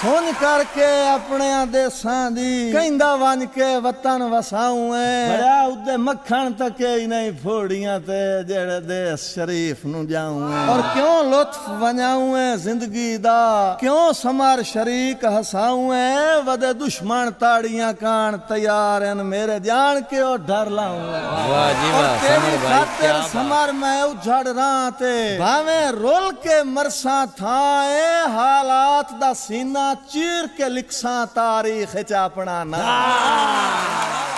सुन करके अपने देसां दी कहंदा वन के वतन वसाऊं बड़ा उदे मक्खन तके ही नहीं फोड़ियां ते जेड़े देश शरीफ नु जाऊं और क्यों लुत्फ वनाऊं जिंदगी दा क्यों समार शरीक हसाऊं वदे दुश्मन ताड़ियां कान तैयार हैं मेरे जान के ओ डर लाऊं वाह जी वाह समर भाई क्या समार मैं उजड़ रहा ते भावे रोल के मरसा था हालात दा सीना चीर के लिखसा तारीख च अपना ना